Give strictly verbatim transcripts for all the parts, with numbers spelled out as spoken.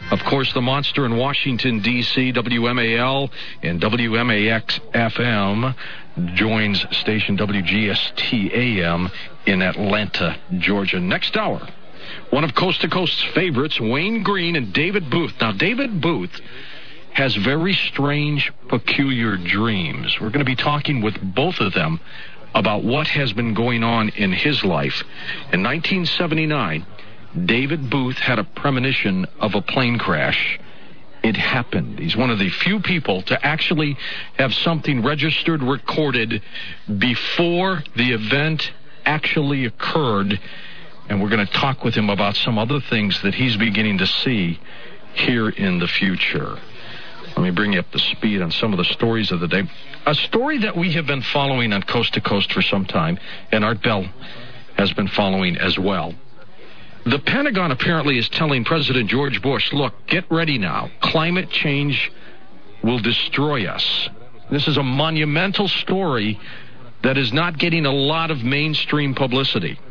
Of course, the monster in Washington, D C, W M A L and W M A X F M joins station W G S T A M in Atlanta, Georgia. Next hour, one of Coast to Coast's favorites, Wayne Green and David Booth. Now, David Booth has very strange, peculiar dreams. We're going to be talking with both of them about what has been going on in his life. In nineteen seventy-nine, David Booth had a premonition of a plane crash. It happened. He's one of the few people to actually have something registered, recorded before the event actually occurred. And we're going to talk with him about some other things that he's beginning to see here in the future. Let me bring you up to speed on some of the stories of the day. A story that we have been following on Coast to Coast for some time, and Art Bell has been following as well. The Pentagon apparently is telling President George Bush, look, get ready now. Climate change will destroy us. This is a monumental story that is not getting a lot of mainstream publicity.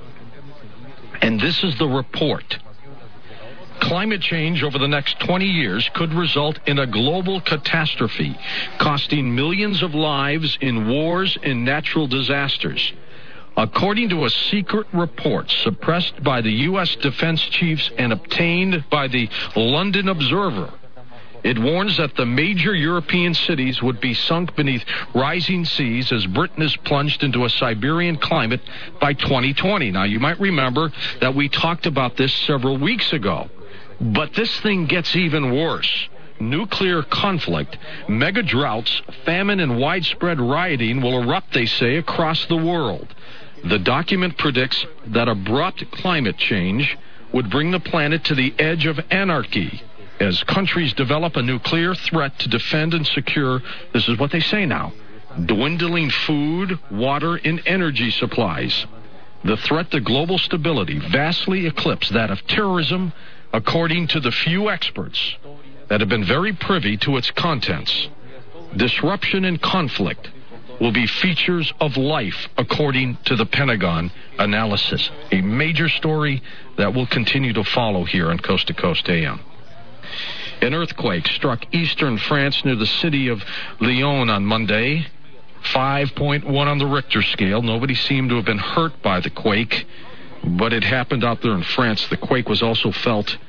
And this is the report. Climate change over the next twenty years could result in a global catastrophe, costing millions of lives in wars and natural disasters. According to a secret report suppressed by the U S defense chiefs and obtained by the London Observer, it warns that the major European cities would be sunk beneath rising seas as Britain is plunged into a Siberian climate by twenty twenty. Now, you might remember that we talked about this several weeks ago. But this thing gets even worse. Nuclear conflict, mega droughts, famine, and widespread rioting will erupt, they say, across the world. The document predicts that abrupt climate change would bring the planet to the edge of anarchy as countries develop a nuclear threat to defend and secure, this is what they say now, dwindling food, water, and energy supplies. The threat to global stability vastly eclipses that of terrorism, according to the few experts that have been very privy to its contents. Disruption and conflict will be features of life, according to the Pentagon analysis. A major story that will continue to follow here on Coast to Coast A M. An earthquake struck eastern France near the city of Lyon on Monday. five point one on the Richter scale. Nobody seemed to have been hurt by the quake, but it happened out there in France. The quake was also felt